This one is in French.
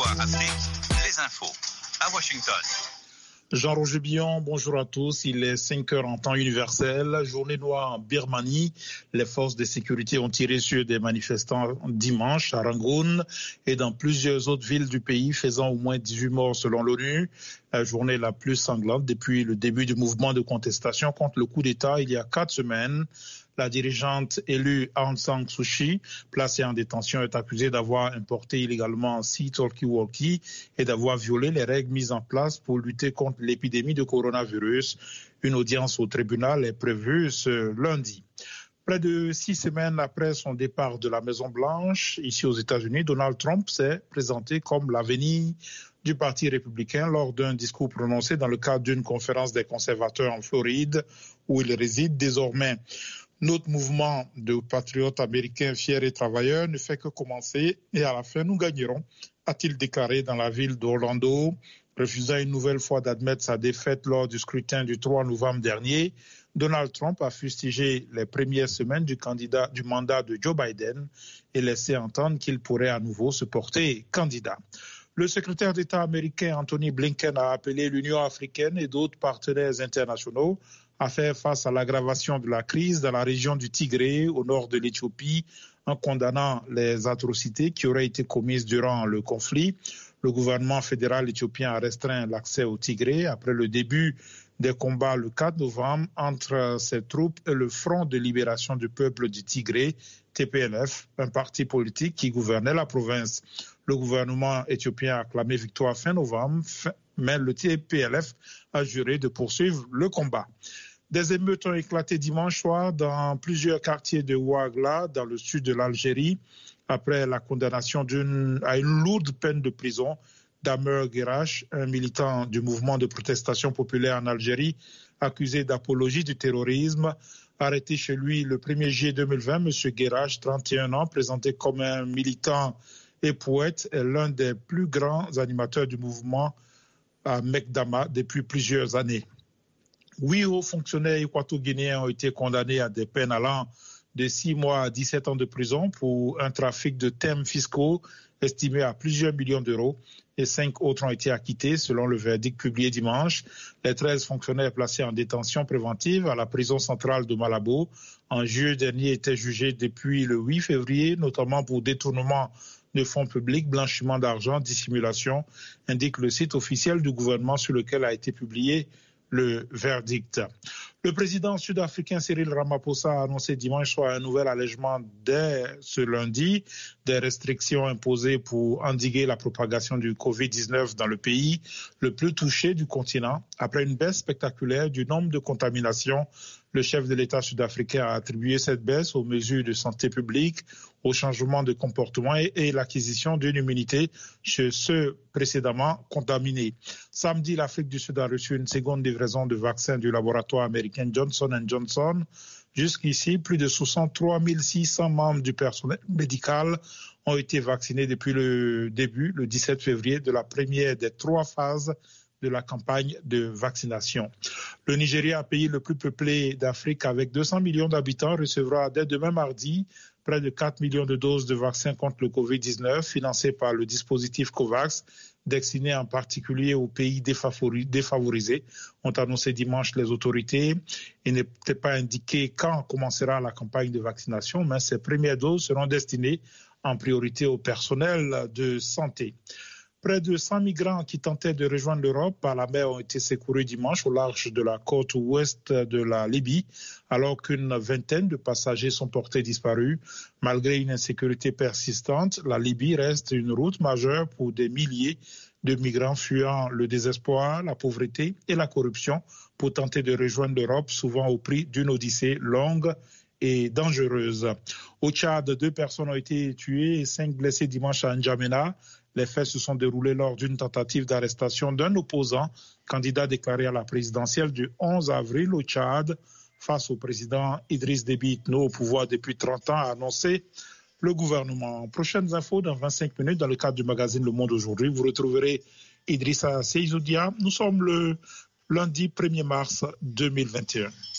Soir Afrique, les infos à Washington. Jean-Roger Billon, bonjour à tous. Il est 5 heures en temps universel. Journée noire en Birmanie. Les forces de sécurité ont tiré sur des manifestants dimanche à Rangoon et dans plusieurs autres villes du pays, faisant au moins 18 morts selon l'ONU. La journée la plus sanglante depuis le début du mouvement de contestation contre le coup d'État il y a 4 semaines. La dirigeante élue Aung San Suu Kyi, placée en détention, est accusée d'avoir importé illégalement 6 talkie-walkie et d'avoir violé les règles mises en place pour lutter contre l'épidémie de coronavirus. Une audience au tribunal est prévue ce lundi. Près de 6 semaines après son départ de la Maison-Blanche, ici aux États-Unis, Donald Trump s'est présenté comme l'avenir du Parti républicain lors d'un discours prononcé dans le cadre d'une conférence des conservateurs en Floride, où il réside désormais. Notre mouvement de patriotes américains fiers et travailleurs ne fait que commencer et à la fin nous gagnerons, a-t-il déclaré dans la ville d'Orlando, refusant une nouvelle fois d'admettre sa défaite lors du scrutin du 3 novembre dernier. Donald Trump a fustigé les premières semaines du mandat de Joe Biden et laissé entendre qu'il pourrait à nouveau se porter candidat. Le secrétaire d'État américain Anthony Blinken a appelé l'Union africaine et d'autres partenaires internationaux à faire face à l'aggravation de la crise dans la région du Tigré, au nord de l'Éthiopie, en condamnant les atrocités qui auraient été commises durant le conflit. Le gouvernement fédéral éthiopien a restreint l'accès au Tigré après le début des combats le 4 novembre entre ses troupes et le Front de libération du peuple du Tigré, TPLF, un parti politique qui gouvernait la province. Le gouvernement éthiopien a acclamé victoire fin novembre, mais le TPLF a juré de poursuivre le combat. Des émeutes ont éclaté dimanche soir dans plusieurs quartiers de Ouargla, dans le sud de l'Algérie, après la condamnation à une lourde peine de prison d'Amer Guerache, un militant du mouvement de protestation populaire en Algérie, accusé d'apologie du terrorisme. Arrêté chez lui le 1er juillet 2020, M. Guerache, 31 ans, présenté comme un militant et poète, est l'un des plus grands animateurs du mouvement à Mekdama depuis plusieurs années. 8 hauts fonctionnaires équato-guinéens ont été condamnés à des peines allant de 6 mois à 17 ans de prison pour un trafic de thèmes fiscaux estimé à plusieurs millions d'euros et 5 autres ont été acquittés selon le verdict publié dimanche. Les 13 fonctionnaires placés en détention préventive à la prison centrale de Malabo en juillet dernier étaient jugés depuis le 8 février, notamment pour détournement de fonds publics, blanchiment d'argent, dissimulation, indique le site officiel du gouvernement sur lequel a été publié le verdict. Le président sud-africain Cyril Ramaphosa a annoncé dimanche soir un nouvel allègement dès ce lundi des restrictions imposées pour endiguer la propagation du Covid-19 dans le pays le plus touché du continent. Après une baisse spectaculaire du nombre de contaminations, le chef de l'État sud-africain a attribué cette baisse aux mesures de santé publique, au changement de comportement et l'acquisition d'une immunité chez ceux précédemment contaminés. Samedi, l'Afrique du Sud a reçu une seconde livraison de vaccins du laboratoire américain Johnson & Johnson. Jusqu'ici, plus de 63 600 membres du personnel médical ont été vaccinés depuis le début, le 17 février, de la première des 3 phases de la campagne de vaccination. Le Nigeria, pays le plus peuplé d'Afrique avec 200 millions d'habitants, recevra dès demain mardi près de 4 millions de doses de vaccins contre le Covid-19 financés par le dispositif COVAX, destiné en particulier aux pays défavorisés, ont annoncé dimanche les autorités. Il n'était pas indiqué quand commencera la campagne de vaccination, mais ces premières doses seront destinées en priorité au personnel de santé. Près de 100 migrants qui tentaient de rejoindre l'Europe par la mer ont été secourus dimanche au large de la côte ouest de la Libye, alors qu'une vingtaine de passagers sont portés disparus. Malgré une insécurité persistante, la Libye reste une route majeure pour des milliers de migrants fuyant le désespoir, la pauvreté et la corruption pour tenter de rejoindre l'Europe, souvent au prix d'une odyssée longue et dangereuse. Au Tchad, 2 personnes ont été tuées et 5 blessés dimanche à N'Djamena. Les faits se sont déroulés lors d'une tentative d'arrestation d'un opposant, candidat déclaré à la présidentielle du 11 avril au Tchad, face au président Idriss Déby Itno, au pouvoir depuis 30 ans, a annoncé le gouvernement. Prochaines infos dans 25 minutes dans le cadre du magazine Le Monde aujourd'hui. Vous retrouverez Idrissa Seizoudia. Nous sommes le lundi 1er mars 2021.